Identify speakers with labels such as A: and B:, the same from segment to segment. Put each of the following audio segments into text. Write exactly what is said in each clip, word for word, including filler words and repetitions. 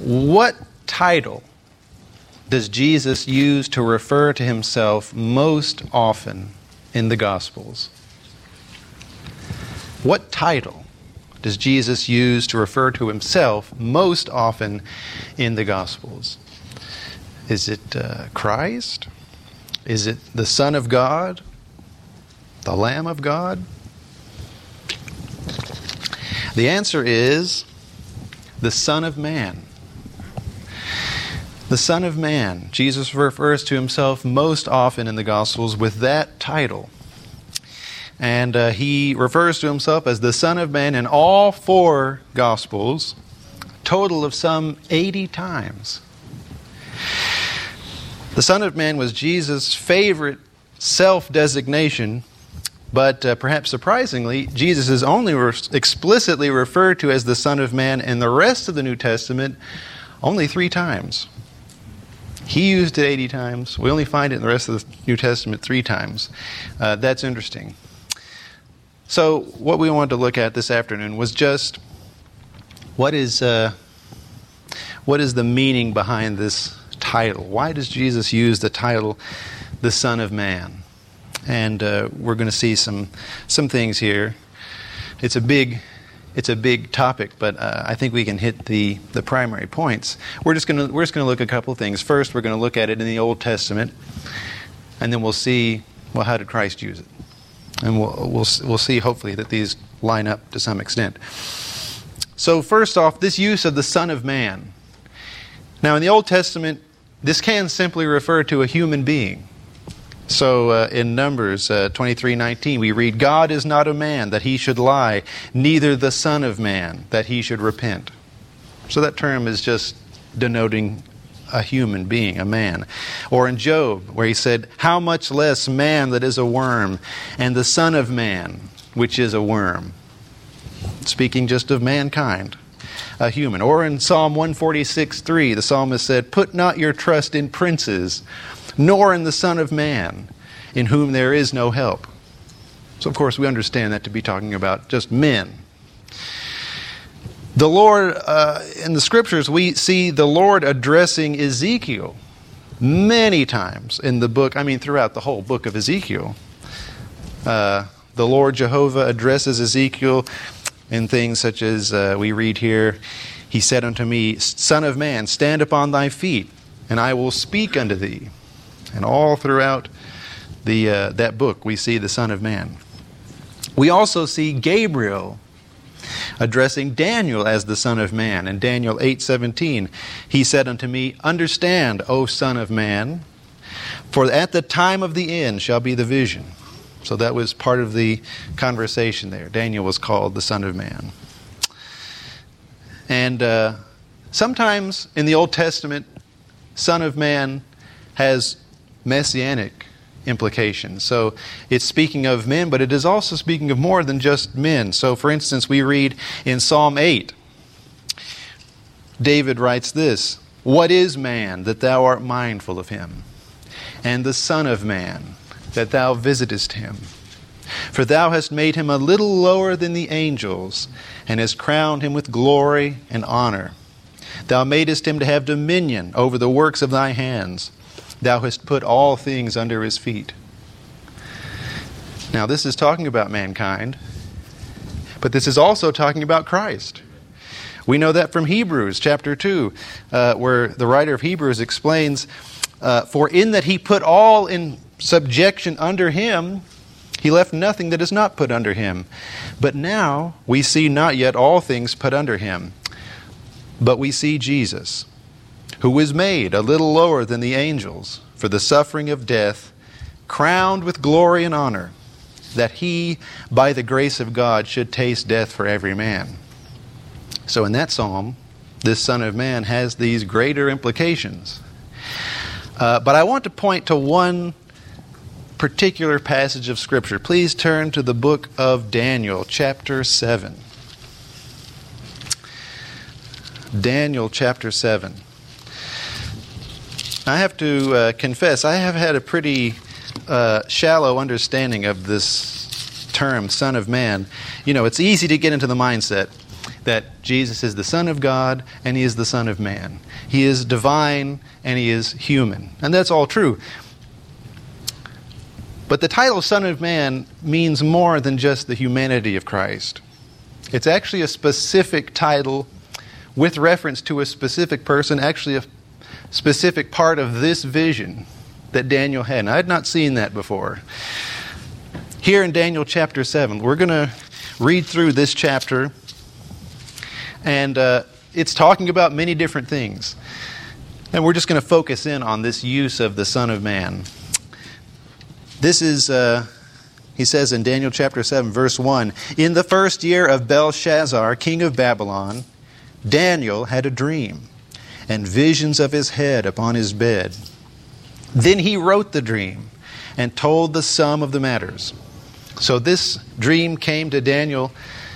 A: What title does Jesus use to refer to himself most often in the Gospels? What title does Jesus use to refer to himself most often in the Gospels? Is it uh, Christ? Is it the Son of God? The Lamb of God? The answer is the Son of Man. The Son of Man. Jesus refers to himself most often in the Gospels with that title. And uh, he refers to himself as the Son of Man in all four Gospels, total of some eighty times. The Son of Man was Jesus' favorite self-designation, but uh, perhaps surprisingly, Jesus is only re- explicitly referred to as the Son of Man in the rest of the New Testament only three times. He used it eighty times. We only find it in the rest of the New Testament three times. Uh, that's interesting. So what we wanted to look at this afternoon was just what is uh, what is the meaning behind this title? Why does Jesus use the title, the Son of Man? And uh, we're going to see some some things here. It's a big it's a big topic, but uh, I think we can hit the, the primary points. We're just going to we're just going to look at a couple of things. First, we're going to look at it in the Old Testament, and then we'll see, well, how did Christ use it? And we'll, we'll we'll see, hopefully, that these line up to some extent. So first off, this use of the Son of Man. Now, in the Old Testament, this can simply refer to a human being. So uh, in Numbers uh, twenty-three nineteen, we read, God is not a man that he should lie, neither the Son of Man that he should repent. So that term is just denoting a human being, a man. Or in Job, where he said, how much less man that is a worm, and the Son of Man, which is a worm. Speaking just of mankind, a human. Or in Psalm one forty-six three, the psalmist said, put not your trust in princes, nor in the Son of Man, in whom there is no help. So, of course, we understand that to be talking about just men. The Lord, uh, in the Scriptures, we see the Lord addressing Ezekiel many times in the book, I mean, throughout the whole book of Ezekiel. Uh, the Lord Jehovah addresses Ezekiel in things such as, uh, we read here, he said unto me, Son of man, stand upon thy feet, and I will speak unto thee. And all throughout the uh, that book, we see the Son of Man. We also see Gabriel addressing Daniel as the Son of Man. In Daniel eight seventeen, he said unto me, understand, O Son of Man, for at the time of the end shall be the vision. So that was part of the conversation there. Daniel was called the Son of Man. And uh, sometimes in the Old Testament, Son of Man has messianic implications. So it's speaking of men, but it is also speaking of more than just men. So for instance, we read in Psalm eight, David writes this, what is man that thou art mindful of him? And the Son of Man that thou visitest him? For thou hast made him a little lower than the angels, and hast crowned him with glory and honor. Thou madest him to have dominion over the works of thy hands. Thou hast put all things under his feet. Now this is talking about mankind, but this is also talking about Christ. We know that from Hebrews chapter two, uh, where the writer of Hebrews explains, uh, for in that he put all in subjection under him, he left nothing that is not put under him. But now we see not yet all things put under him, but we see Jesus, who was made a little lower than the angels for the suffering of death, crowned with glory and honor, that he, by the grace of God, should taste death for every man. So in that psalm, this Son of Man has these greater implications. Uh, but I want to point to one particular passage of Scripture. Please turn to the book of Daniel, chapter seven. Daniel, chapter seven. I have to uh, confess, I have had a pretty uh, shallow understanding of this term, Son of Man. You know, it's easy to get into the mindset that Jesus is the Son of God and He is the Son of Man. He is divine and He is human. And that's all true. But the title Son of Man means more than just the humanity of Christ. It's actually a specific title with reference to a specific person, actually a specific part of this vision that Daniel had. And I had not seen that before. Here in Daniel chapter seven, we're going to read through this chapter, and uh, it's talking about many different things. And we're just going to focus in on this use of the Son of Man. This is, uh, he says in Daniel chapter seven, verse one, "In the first year of Belshazzar, king of Babylon, Daniel had a dream, and visions of his head upon his bed. Then he wrote the dream, and told the sum of the matters." So this dream came to Daniel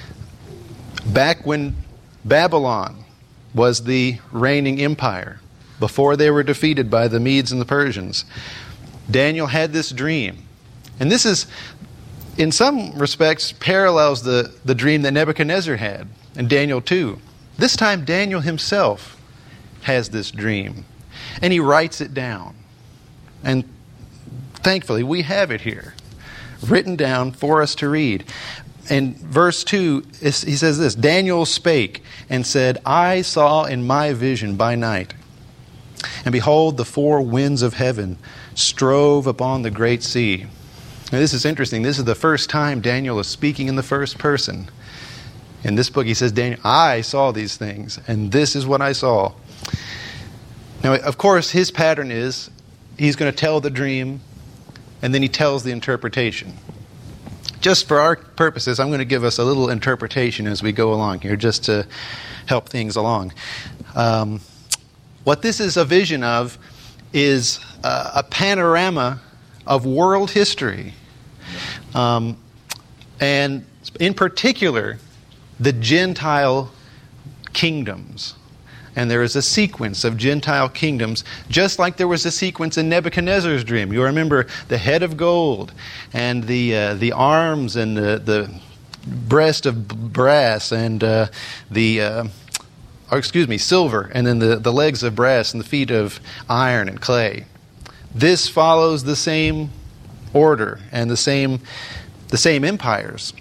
A: back when Babylon was the reigning empire, before they were defeated by the Medes and the Persians. Daniel had this dream. And this is, in some respects, parallels the, the dream that Nebuchadnezzar had, and Daniel too. This time Daniel himself has this dream, and he writes it down. And thankfully we have it here, written down for us to read. And verse two, he says this, "Daniel spake and said, I saw in my vision by night, and behold, the four winds of heaven strove upon the great sea." Now this is interesting. This is the first time Daniel is speaking in the first person. In this book he says, Daniel, I saw these things, and this is what I saw. Now, of course, his pattern is he's going to tell the dream, and then he tells the interpretation. Just for our purposes, I'm going to give us a little interpretation as we go along here, just to help things along. Um, what this is a vision of is uh, a panorama of world history. Um, and in particular, the Gentile kingdoms. And there is a sequence of Gentile kingdoms, just like there was a sequence in Nebuchadnezzar's dream. You remember the head of gold, and the uh, the arms, and the, the breast of brass, and uh, the, uh, or excuse me, silver, and then the, the legs of brass, and the feet of iron and clay. This follows the same order and the same the same empires.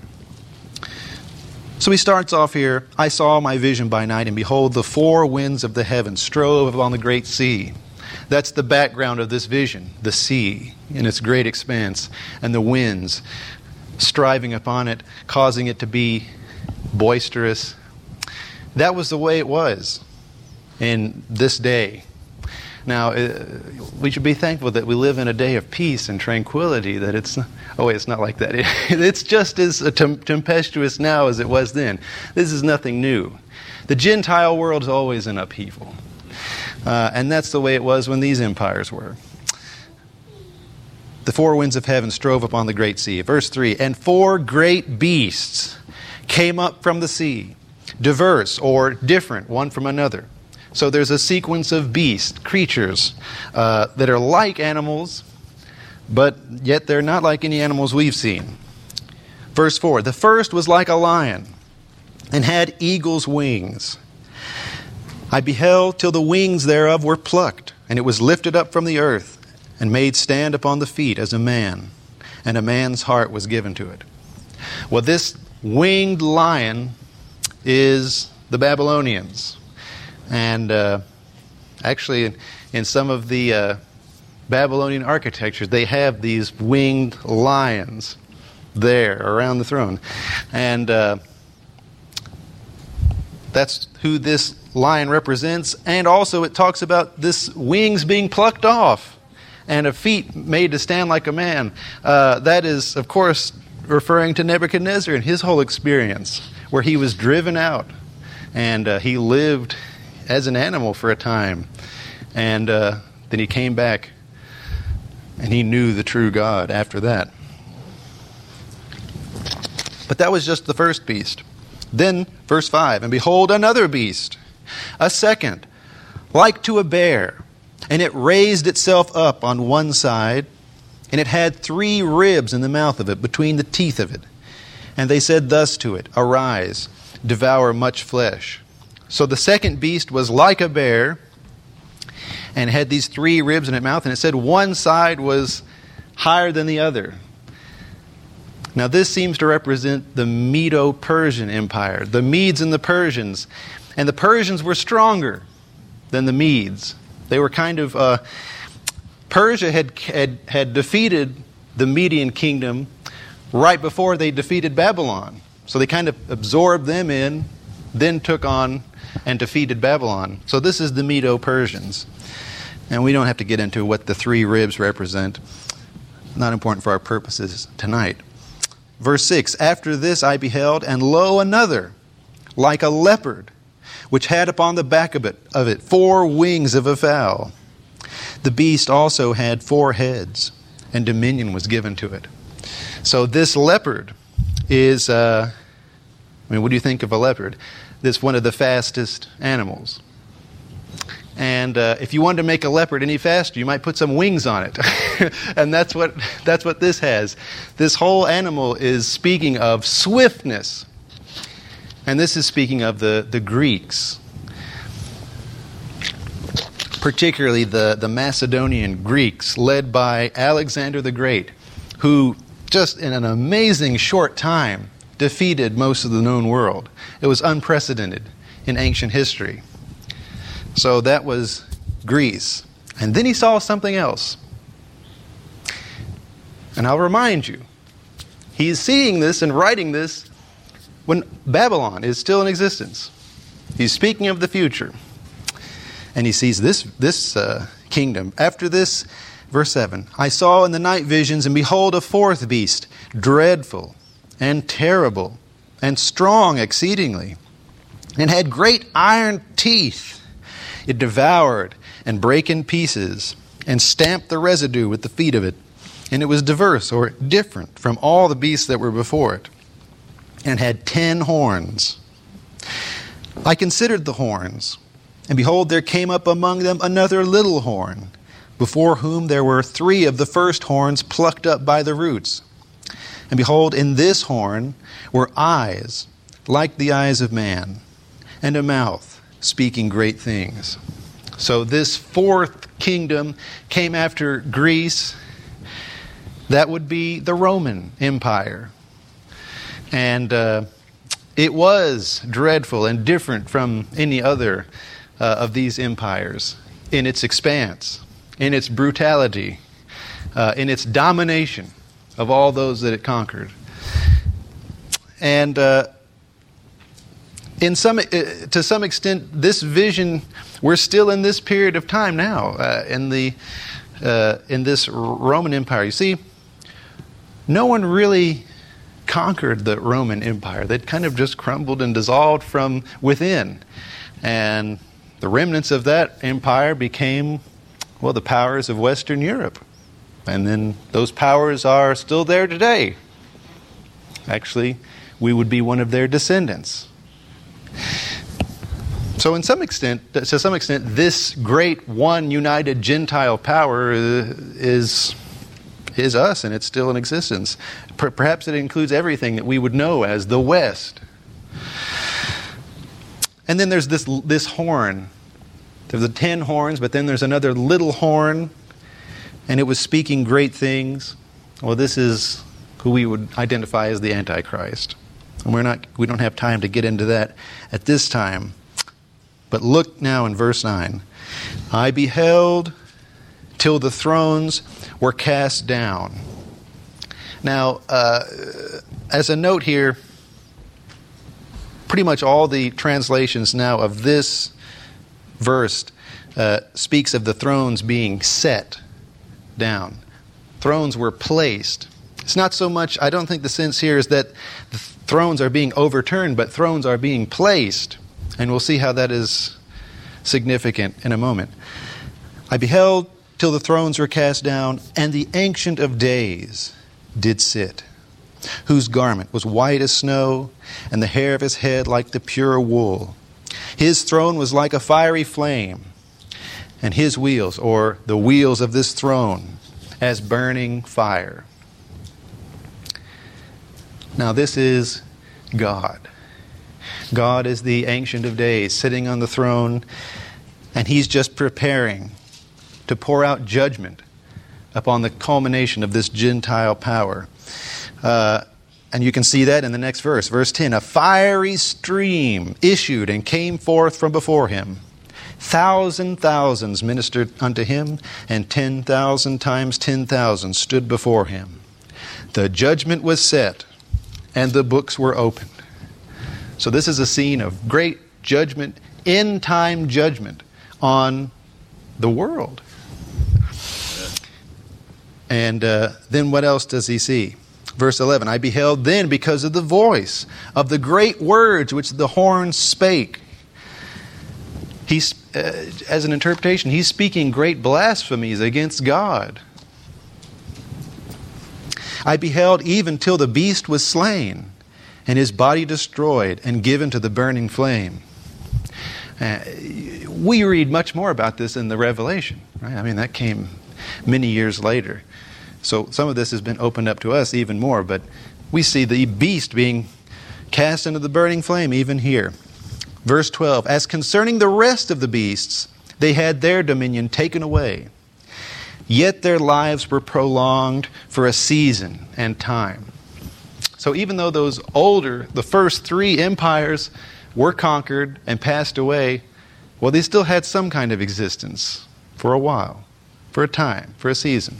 A: So he starts off here, "I saw my vision by night, and behold, the four winds of the heavens strove upon the great sea." That's the background of this vision, the sea in its great expanse, and the winds striving upon it, causing it to be boisterous. That was the way it was in this day. Now, uh, we should be thankful that we live in a day of peace and tranquility, that it's, oh wait, it's not like that. It, it's just as tempestuous now as it was then. This is nothing new. The Gentile world is always in upheaval. Uh, and that's the way it was when these empires were. "The four winds of heaven strove upon the great sea." Verse three, "And four great beasts came up from the sea, diverse or different one from another." So there's a sequence of beasts, creatures, uh, that are like animals, but yet they're not like any animals we've seen. Verse four, "The first was like a lion, and had eagle's wings. I beheld till the wings thereof were plucked, and it was lifted up from the earth, and made stand upon the feet as a man, and a man's heart was given to it." Well, this winged lion is the Babylonians. And uh, actually, in, in some of the uh, Babylonian architectures, they have these winged lions there around the throne. And uh, that's who this lion represents. And also it talks about this wings being plucked off and a feet made to stand like a man. Uh, that is, of course, referring to Nebuchadnezzar and his whole experience, where he was driven out and uh, he lived as an animal for a time, and uh, then he came back and he knew the true God after that. But that was just the first beast. Then verse five, "And behold another beast, a second, like to a bear, and it raised itself up on one side, and it had three ribs in the mouth of it, between the teeth of it. And they said thus to it, Arise, devour much flesh. So the second beast was like a bear and had these three ribs in its mouth, and it said one side was higher than the other. Now this seems to represent the Medo-Persian Empire, the Medes and the Persians. And the Persians were stronger than the Medes. They were kind of, uh, Persia had, had, had defeated the Median kingdom right before they defeated Babylon. So they kind of absorbed them in, then took on and defeated Babylon. So this is the Medo-Persians. And we don't have to get into what the three ribs represent. Not important for our purposes tonight. Verse six, after this I beheld, and lo, another, like a leopard, which had upon the back of it, of it four wings of a fowl. The beast also had four heads, and dominion was given to it. So this leopard is, uh, I mean, what do you think of a leopard? This one of the fastest animals. And uh, if you wanted to make a leopard any faster, you might put some wings on it. And that's what that's what this has. This whole animal is speaking of swiftness. And this is speaking of the, the Greeks. Particularly the, the Macedonian Greeks, led by Alexander the Great, who just in an amazing short time defeated most of the known world. It was unprecedented in ancient history. So that was Greece. And then he saw something else. And I'll remind you, he's seeing this and writing this when Babylon is still in existence. He's speaking of the future. And he sees this, this uh, kingdom. After this, verse seven, I saw in the night visions, and behold, a fourth beast, dreadful and terrible and strong exceedingly, and had great iron teeth. It devoured and brake in pieces, and stamped the residue with the feet of it. And it was diverse, or different, from all the beasts that were before it, and had ten horns. I considered the horns, and behold, there came up among them another little horn, before whom there were three of the first horns plucked up by the roots. And behold, in this horn were eyes, like the eyes of man, and a mouth, speaking great things. So this fourth kingdom came after Greece. That would be the Roman Empire. And uh, it was dreadful and different from any other uh, of these empires in its expanse, in its brutality, uh, in its domination of all those that it conquered. And uh, In some, to some extent, this vision, we're still in this period of time now, uh, in the uh, in this Roman Empire. You see, no one really conquered the Roman Empire. They'd kind of just crumbled and dissolved from within. And the remnants of that empire became, well, the powers of Western Europe. And then those powers are still there today. Actually, we would be one of their descendants. So in some extent, to some extent, this great one united Gentile power is, is us, and it's still in existence. Perhaps it includes everything that we would know as the West. And then there's this, this horn. There's the ten horns, but then there's another little horn, and it was speaking great things. Well, this is who we would identify as the Antichrist. And we're not, we don't have time to get into that at this time. But look now in verse nine. I beheld till the thrones were cast down. Now, uh, as a note here, pretty much all the translations now of this verse uh, speaks of the thrones being set down. Thrones were placed. It's not so much, I don't think the sense here is that the thrones are being overturned, but thrones are being placed. And we'll see how that is significant in a moment. I beheld till the thrones were cast down, and the Ancient of Days did sit, whose garment was white as snow, and the hair of his head like the pure wool. His throne was like a fiery flame, and his wheels, or the wheels of this throne, as burning fire. Now this is God. God is the Ancient of Days, sitting on the throne, and He's just preparing to pour out judgment upon the culmination of this Gentile power. Uh, and you can see that in the next verse. Verse ten, a fiery stream issued and came forth from before Him. Thousand thousands ministered unto Him, and ten thousand times ten thousand stood before Him. The judgment was set, and the books were opened. So this is a scene of great judgment, end-time judgment on the world. And uh, then what else does he see? Verse eleven, I beheld then because of the voice of the great words which the horn spake. He's, uh, as an interpretation, he's speaking great blasphemies against God. I beheld even till the beast was slain, and his body destroyed and given to the burning flame. Uh, we read much more about this in the Revelation, right? I mean, that came many years later. So some of this has been opened up to us even more, but we see the beast being cast into the burning flame even here. Verse twelve, as concerning the rest of the beasts, they had their dominion taken away, yet their lives were prolonged for a season and time. So even though those older, the first three empires were conquered and passed away, well, they still had some kind of existence for a while, for a time, for a season.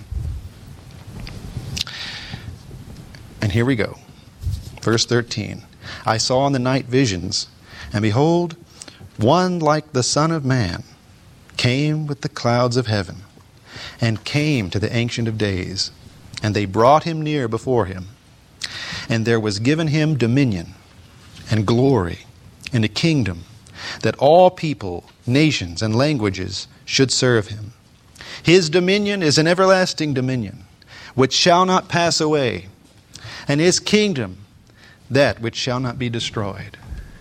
A: And here we go. Verse thirteen. I saw in the night visions, and behold, one like the Son of Man came with the clouds of heaven, and came to the Ancient of Days, and they brought him near before him. And there was given him dominion and glory and a kingdom, that all people, nations, and languages should serve him. His dominion is an everlasting dominion, which shall not pass away, and his kingdom that which shall not be destroyed.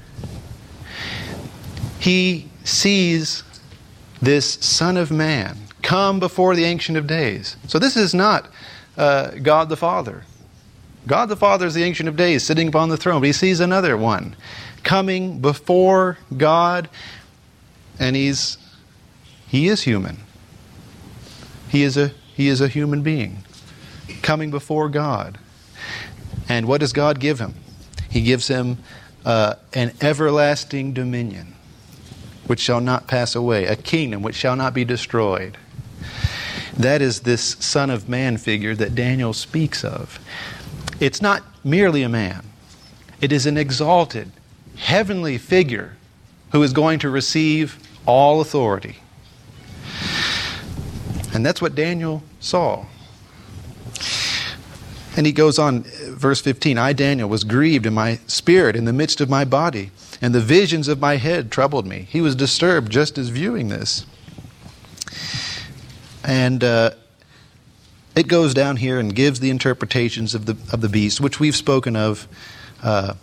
A: He sees this Son of Man come before the Ancient of Days. So this is not uh, God the Father. God the Father is the Ancient of Days, sitting upon the throne. But he sees another one coming before God, and he's he is human. He is a he is a human being coming before God. And what does God give him? He gives him uh, an everlasting dominion, which shall not pass away, a kingdom which shall not be destroyed. That is this Son of Man figure that Daniel speaks of. It's not merely a man. It is an exalted, heavenly figure who is going to receive all authority. And that's what Daniel saw. And he goes on, verse fifteen, I, Daniel, was grieved in my spirit in the midst of my body, and the visions of my head troubled me. He was disturbed just as viewing this. And uh, it goes down here and gives the interpretations of the of the beast, which we've spoken of uh,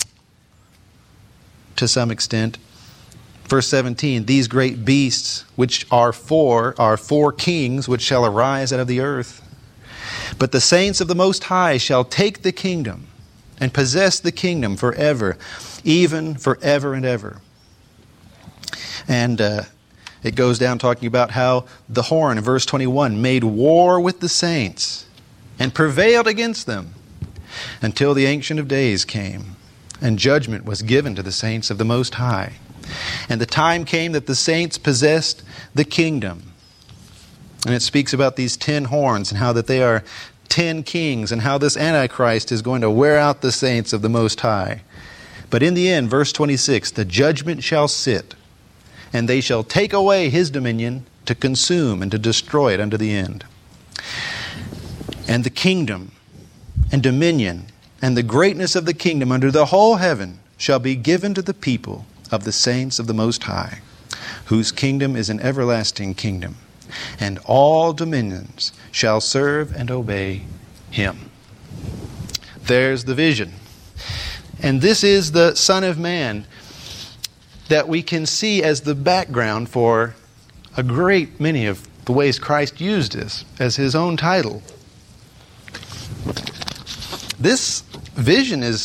A: to some extent. Verse seventeen, these great beasts, which are four, are four kings which shall arise out of the earth. But the saints of the Most High shall take the kingdom and possess the kingdom forever, even forever and ever. And uh, it goes down talking about how the horn in verse twenty-one made war with the saints and prevailed against them until the Ancient of Days came, and judgment was given to the saints of the Most High. And the time came that the saints possessed the kingdom. And it speaks about these ten horns and how that they are ten kings and how this Antichrist is going to wear out the saints of the Most High. But in the end, verse twenty-six, the judgment shall sit, and they shall take away his dominion to consume and to destroy it unto the end. And the kingdom and dominion and the greatness of the kingdom under the whole heaven shall be given to the people of the saints of the Most High, whose kingdom is an everlasting kingdom. And all dominions shall serve and obey him. There's the vision. And this is the Son of Man that we can see as the background for a great many of the ways Christ used this as his own title. This vision is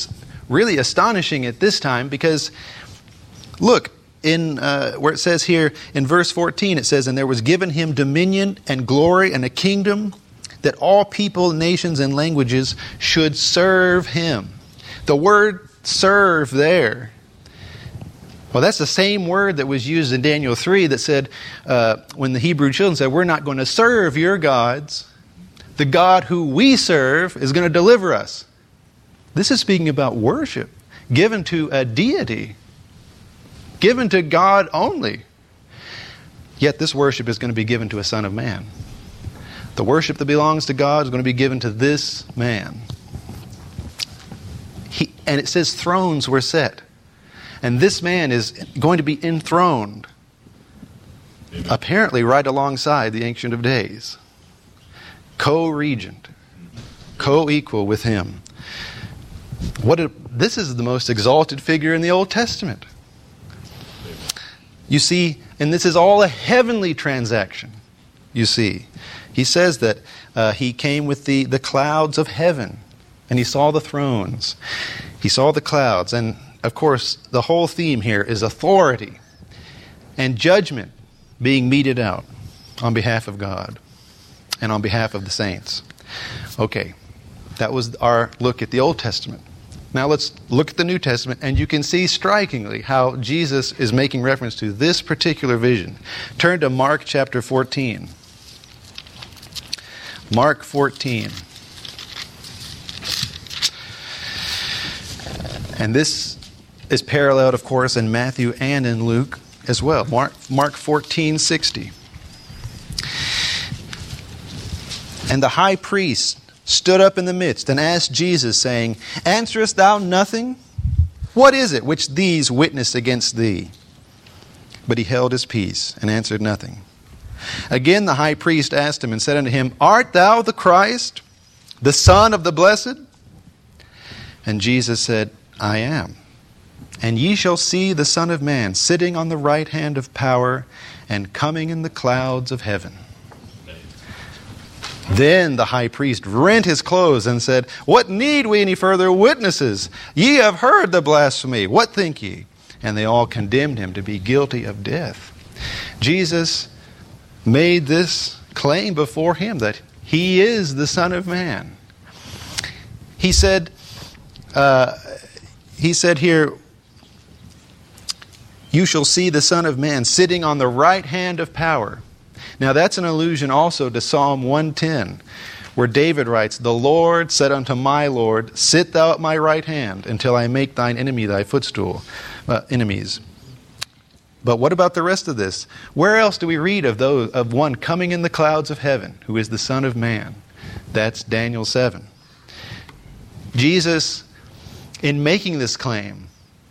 A: really astonishing at this time because, look, in uh, where it says here in verse fourteen, it says, "And there was given him dominion and glory and a kingdom that all people, nations, and languages should serve him." The word serve there, well, that's the same word that was used in Daniel three that said, uh, when the Hebrew children said, "We're not going to serve your gods. The God who we serve is going to deliver us." This is speaking about worship given to a deity, given to God only. Yet this worship is going to be given to a son of man. The worship that belongs to God is going to be given to this man. He, and it says thrones were set. And this man is going to be enthroned, Amen. Apparently right alongside the Ancient of Days. Co-regent, co-equal with him. What a, this is the most exalted figure in the Old Testament. You see, and this is all a heavenly transaction, you see. He says that uh, he came with the, the clouds of heaven, and he saw the thrones. He saw the clouds, and of course, the whole theme here is authority and judgment being meted out on behalf of God and on behalf of the saints. Okay, that was our look at the Old Testament. Now let's look at the New Testament, and you can see strikingly how Jesus is making reference to this particular vision. Turn to Mark chapter fourteen. Mark fourteen. And this is paralleled, of course, in Matthew and in Luke as well. Mark, Mark fourteen sixty. "And the high priest stood up in the midst and asked Jesus, saying, Answerest thou nothing? What is it which these witness against thee? But he held his peace and answered nothing. Again the high priest asked him and said unto him, Art thou the Christ, the Son of the Blessed? And Jesus said, I am. And ye shall see the Son of Man sitting on the right hand of power and coming in the clouds of heaven. Then the high priest rent his clothes and said, What need we any further witnesses? Ye have heard the blasphemy. What think ye? And they all condemned him to be guilty of death. Jesus made this claim before him that he is the Son of Man. He said, uh, he said here, You shall see the Son of Man sitting on the right hand of power. Now that's an allusion also to Psalm one ten, where David writes, The Lord said unto my Lord, Sit thou at my right hand until I make thine enemy thy footstool. Uh, enemies. But what about the rest of this? Where else do we read of those of one coming in the clouds of heaven, who is the Son of Man? That's Daniel seven. Jesus, in making this claim,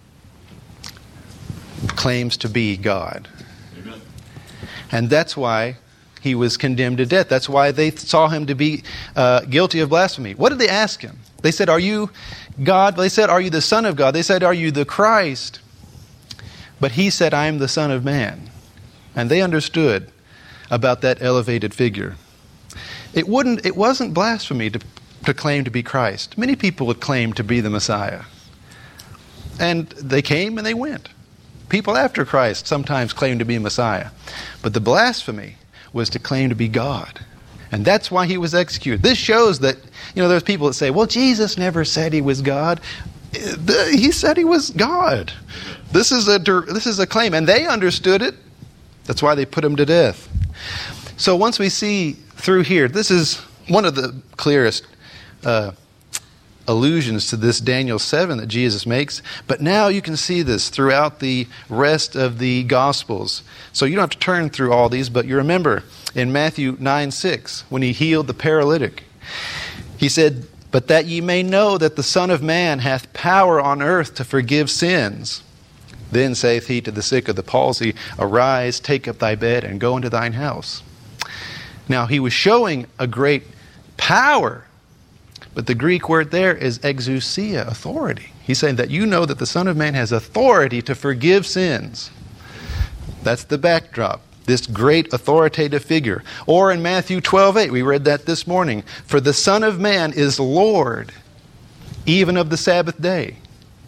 A: claims to be God. Amen. And that's why he was condemned to death. That's why they saw him to be uh, guilty of blasphemy. What did they ask him? They said, Are you God? They said, Are you the Son of God? They said, Are you the Christ? But he said, I am the Son of Man. And they understood about that elevated figure. It wouldn't. It wasn't blasphemy to, to claim to be Christ. Many people would claim to be the Messiah. And they came and they went. People after Christ sometimes claim to be Messiah. But the blasphemy was to claim to be God. And that's why he was executed. This shows that, you know, there's people that say, well, Jesus never said he was God. He said he was God. This is a this is a claim. And they understood it. That's why they put him to death. So once we see through here, this is one of the clearest uh, allusions to this Daniel seven that Jesus makes. But now you can see this throughout the rest of the Gospels. So you don't have to turn through all these, but you remember in Matthew nine six, when he healed the paralytic, he said, But that ye may know that the Son of Man hath power on earth to forgive sins. Then saith he to the sick of the palsy, Arise, take up thy bed, and go into thine house. Now he was showing a great power. But the Greek word there is exousia, authority. He's saying that you know that the Son of Man has authority to forgive sins. That's the backdrop, this great authoritative figure. Or in Matthew twelve eight, we read that this morning. For the Son of Man is Lord, even of the Sabbath day.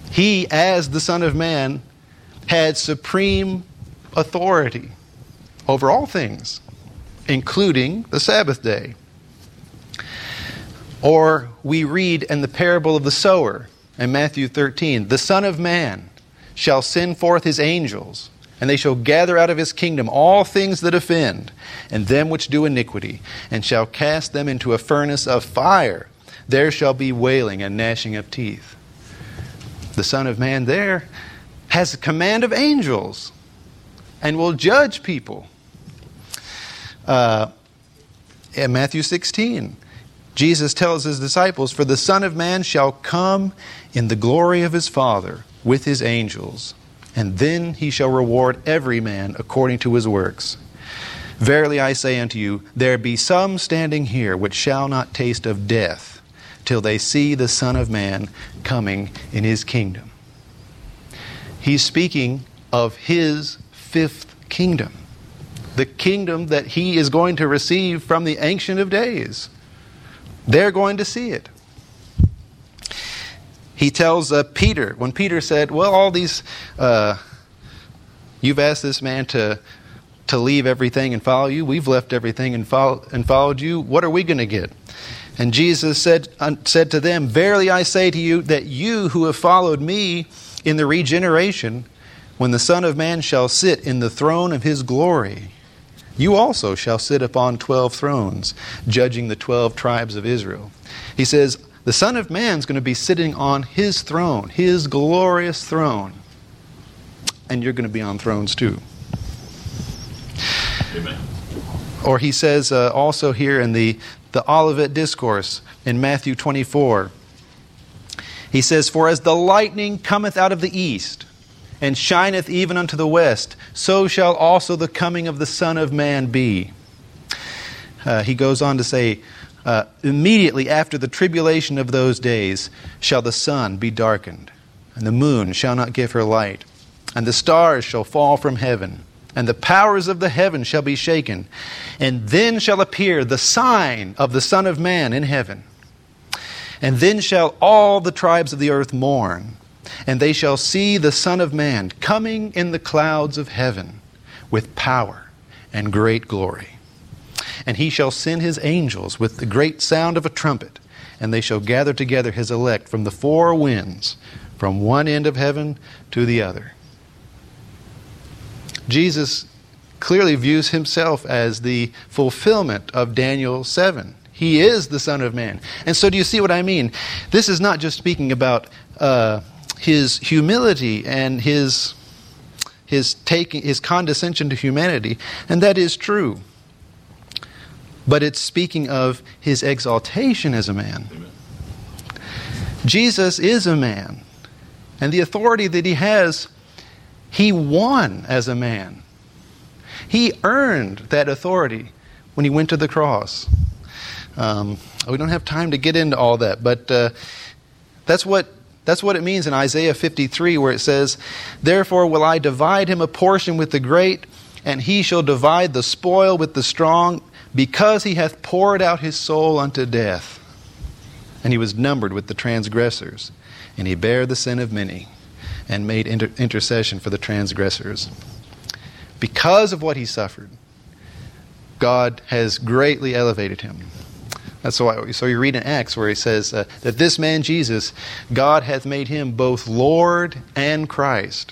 A: He, as the Son of Man, had supreme authority over all things, including the Sabbath day. Or we read in the parable of the sower in Matthew thirteen, the Son of Man shall send forth his angels, and they shall gather out of his kingdom all things that offend, and them which do iniquity, and shall cast them into a furnace of fire. There shall be wailing and gnashing of teeth. The Son of Man there has a command of angels and will judge people. Uh, in Matthew sixteen, Jesus tells his disciples, for the Son of Man shall come in the glory of his Father with his angels, and then he shall reward every man according to his works. Verily I say unto you, there be some standing here which shall not taste of death till they see the Son of Man coming in his kingdom. He's speaking of his fifth kingdom, the kingdom that he is going to receive from the Ancient of Days. They're going to see it. He tells uh, Peter, when Peter said, well, all these, uh, you've asked this man to, to leave everything and follow you. We've left everything and, follow, and followed you. What are we going to get? And Jesus said, uh, said to them, verily I say to you that you who have followed me in the regeneration, when the Son of Man shall sit in the throne of his glory, you also shall sit upon twelve thrones, judging the twelve tribes of Israel. He says, the Son of Man is going to be sitting on his throne, his glorious throne. And you're going to be on thrones too.
B: Amen.
A: Or he says uh, also here in the, the Olivet Discourse in Matthew twenty-four, he says, for as the lightning cometh out of the east, and shineth even unto the west, so shall also the coming of the Son of Man be. Uh, he goes on to say, uh, immediately after the tribulation of those days shall the sun be darkened, and the moon shall not give her light, and the stars shall fall from heaven, and the powers of the heaven shall be shaken. And then shall appear the sign of the Son of Man in heaven. And then shall all the tribes of the earth mourn, and they shall see the Son of Man coming in the clouds of heaven with power and great glory. And he shall send his angels with the great sound of a trumpet, and they shall gather together his elect from the four winds, from one end of heaven to the other. Jesus clearly views himself as the fulfillment of Daniel seven. He is the Son of Man. And so do you see what I mean? This is not just speaking about uh, his humility and his his taking his condescension to humanity, and that is true. But it's speaking of his exaltation as a man.
B: Amen.
A: Jesus is a man, and the authority that he has, he won as a man. He earned that authority when he went to the cross. Um, we don't have time to get into all that, but uh, that's what that's what it means in Isaiah fifty-three, where it says, therefore will I divide him a portion with the great, and he shall divide the spoil with the strong, because he hath poured out his soul unto death. And he was numbered with the transgressors, and he bare the sin of many, and made inter- intercession for the transgressors. Because of what he suffered, God has greatly elevated him. That's why. So you read in Acts where he says uh, that this man Jesus, God hath made him both Lord and Christ.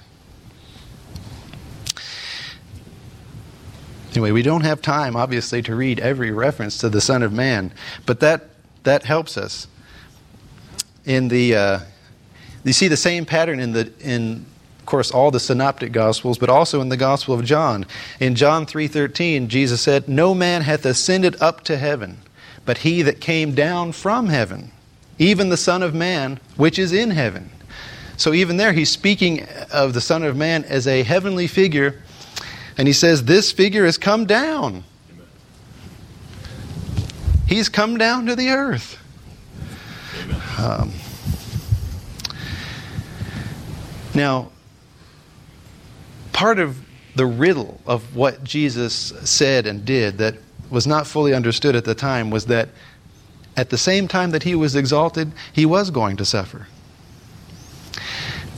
A: Anyway, we don't have time, obviously, to read every reference to the Son of Man, but that that helps us. In the uh, you see the same pattern in the in. Of course, all the synoptic Gospels, but also in the Gospel of John. In John three thirteen, Jesus said, no man hath ascended up to heaven, but he that came down from heaven, even the Son of Man, which is in heaven. So even there, he's speaking of the Son of Man as a heavenly figure, and he says, this figure has come down.
B: Amen.
A: He's come down to the earth.
B: Amen.
A: Um, now, part of the riddle of what Jesus said and did that was not fully understood at the time was that at the same time that he was exalted, he was going to suffer.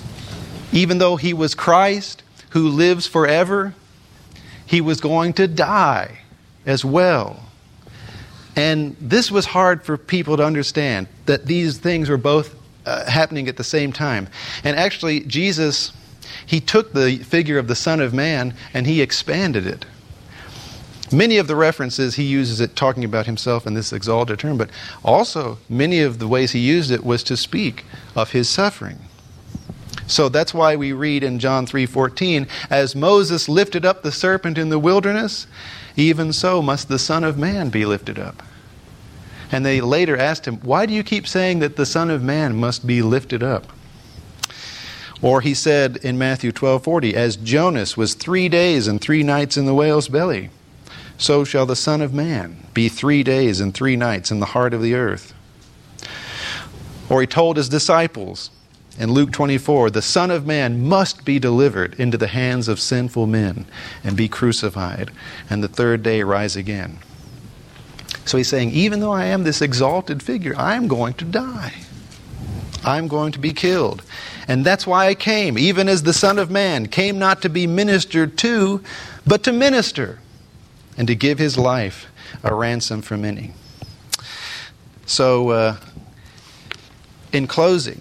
A: Even though he was Christ who lives forever, he was going to die as well. And this was hard for people to understand, that these things were both uh, happening at the same time. And actually, Jesus, he took the figure of the Son of Man and he expanded it. Many of the references he uses it talking about himself in this exalted term, but also many of the ways he used it was to speak of his suffering. So that's why we read in John three fourteen, as Moses lifted up the serpent in the wilderness, even so must the Son of Man be lifted up. And they later asked him, why do you keep saying that the Son of Man must be lifted up? Or he said in Matthew twelve forty, as Jonas was three days and three nights in the whale's belly, so shall the Son of Man be three days and three nights in the heart of the earth. Or he told his disciples in Luke twenty-four, the Son of Man must be delivered into the hands of sinful men and be crucified, and the third day rise again. So he's saying, even though I am this exalted figure, I'm going to die. I'm going to be killed. And that's why I came, even as the Son of Man came not to be ministered to, but to minister, and to give his life a ransom for many. So, uh, in closing,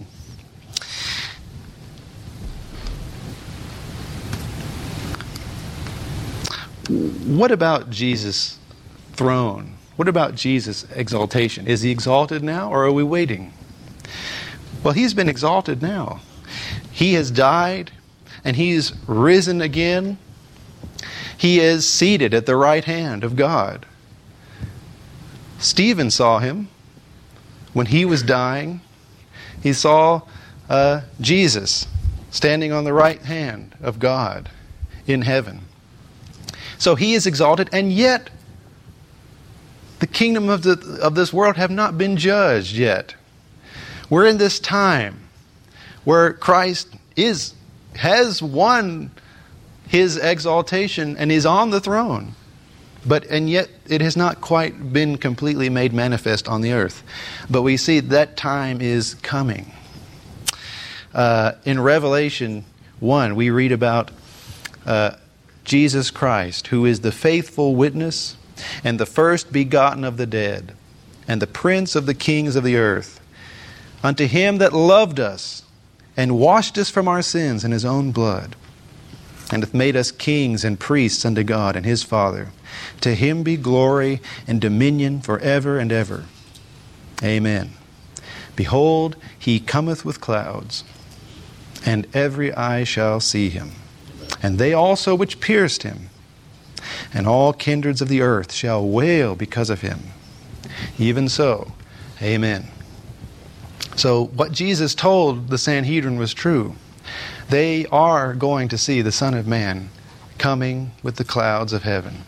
A: what about Jesus' throne? What about Jesus' exaltation? Is he exalted now, or are we waiting? Well, he's been exalted now. He has died, and he's risen again. He is seated at the right hand of God. Stephen saw him when he was dying. He saw uh, Jesus standing on the right hand of God in heaven. So he is exalted, and yet the kingdom of the of this world have not been judged yet. We're in this time where Christ is has won his exaltation and is on the throne. But and yet it has not quite been completely made manifest on the earth. But we see that time is coming. Uh, in Revelation one, we read about uh, Jesus Christ, who is the faithful witness and the first begotten of the dead, and the prince of the kings of the earth. Unto him that loved us, and washed us from our sins in his own blood, and hath made us kings and priests unto God and his Father. To him be glory and dominion forever and ever. Amen. Behold, he cometh with clouds, and every eye shall see him, and they also which pierced him. And all kindreds of the earth shall wail because of him. Even so, amen. So what Jesus told the Sanhedrin was true. They are going to see the Son of Man coming with the clouds of heaven.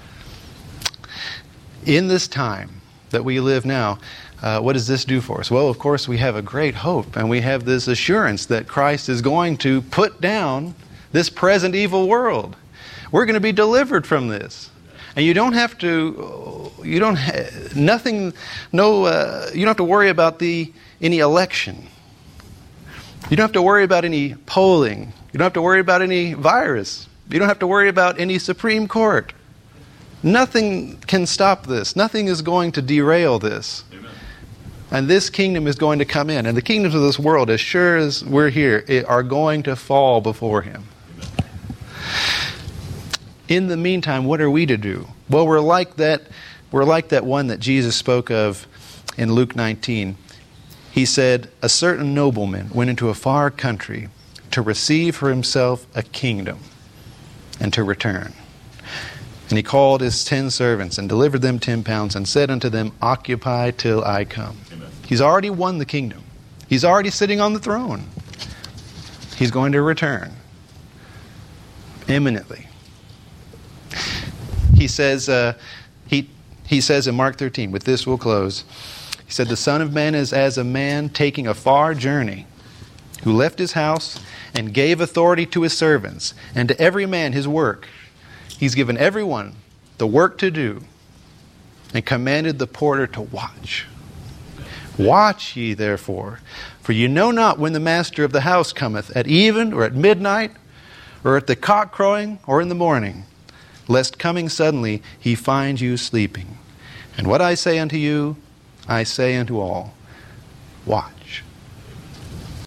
A: In this time that we live now, uh, what does this do for us? Well, of course, we have a great hope, and we have this assurance that Christ is going to put down this present evil world. We're going to be delivered from this. And you don't have to, you don't, ha- nothing, no, uh, you don't have to worry about the, any election. You don't have to worry about any polling. You don't have to worry about any virus. You don't have to worry about any Supreme Court. Nothing can stop this. Nothing is going to derail this. Amen. And this kingdom is going to come in. And the kingdoms of this world, as sure as we're here, are going to fall before him. In the meantime, what are we to do? Well, we're like that we're like that one that Jesus spoke of in Luke nineteen. He said, a certain nobleman went into a far country to receive for himself a kingdom and to return. And he called his ten servants and delivered them ten pounds and said unto them, occupy till I come. Amen. He's already won the kingdom. He's already sitting on the throne. He's going to return imminently. He says, uh, he, he says in Mark thirteen, with this we'll close, he said, the Son of Man is as a man taking a far journey, who left his house and gave authority to his servants, and to every man his work. He's given everyone the work to do, and commanded the porter to watch. Watch ye therefore, for you know not when the master of the house cometh, at even, or at midnight, or at the cock crowing, or in the morning, lest coming suddenly he find you sleeping. And what I say unto you, I say unto all, watch.